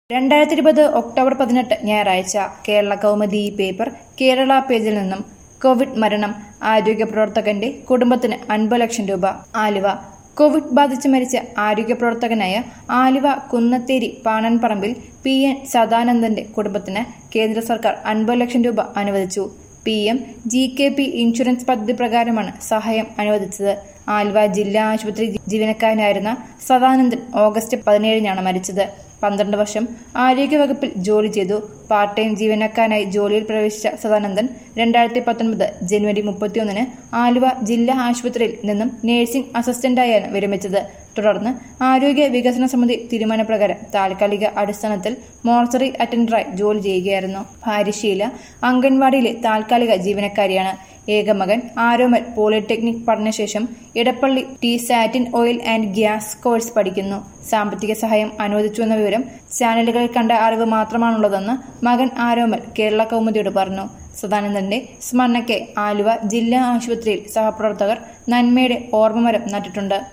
2020 October 18 ഞായറാഴ്ച Kerala Kaumudi paper Kerala പേജിൽ നിന്നും കോവിഡ് മരണം ആരോഗ്യ പ്രവർത്തകന്റെ കുടുംബത്തിന് 50 ലക്ഷം രൂപ. ആലുവ കോവിഡ് ബാധിച്ച് മരിച്ച ആരോഗ്യ പ്രവർത്തകനായ ആലുവ കുന്നത്തേരി പാണൻപറമ്പിൽ PN സദാനന്ദന്റെ കുടുംബത്തിന് കേന്ദ്ര സർക്കാർ 50 ലക്ഷം രൂപ അനുവദിച്ചു. PM GKP ഇൻഷുറൻസ് പദ്ധതി പ്രകാരമാണ് സഹായം അനുവദിച്ചത്. ആലുവ ജില്ലാ ആശുപത്രി ജീവനക്കാരനായിരുന്ന സദാനന്ദൻ ഓഗസ്റ്റ് 17-നാണ് മരിച്ചത്. 12 വർഷം ആരോഗ്യവകുപ്പിൽ ജോലി ചെയ്തു. പാർട്ട് ടൈം ജീവനക്കാരനായി ജോലിയിൽ പ്രവേശിച്ച സദാനന്ദൻ 2019 ജനുവരി 31-ന് ആലുവ ജില്ലാ ആശുപത്രിയിൽ നിന്നും നഴ്സിംഗ് അസിസ്റ്റന്റായാണ് വിരമിച്ചത്. തുടർന്ന് ആരോഗ്യ വികസന സമിതി തീരുമാനപ്രകാരം താൽക്കാലിക അടിസ്ഥാനത്തിൽ മോർച്ചറി അറ്റൻഡറായി ജോലി ചെയ്യുകയായിരുന്നു. ഭാര്യ ഷീല അംഗൻവാടിയിലെ താൽക്കാലിക ജീവനക്കാരിയാണ്. ഏകമകൻ ആരോമൽ പോളിടെക്നിക് പഠനശേഷം ഇടപ്പള്ളി ടി സാറ്റിൻ ഓയിൽ ആൻഡ് ഗ്യാസ് കോഴ്സ് പഠിക്കുന്നു. സാമ്പത്തിക സഹായം അനുവദിച്ചുവെന്ന വിവരം ചാനലുകളിൽ കണ്ട അറിവ് മാത്രമാണുള്ളതെന്ന് മകൻ ആരോമൽ കേരള കൗമുദിയോട് പറഞ്ഞു. സദാനന്ദന്റെ സ്മരണയ്ക്ക് ആലുവ ജില്ലാ ആശുപത്രിയിൽ സഹപ്രവർത്തകർ നന്മയുടെ ഓർമ്മമരം നട്ടിട്ടുണ്ട്.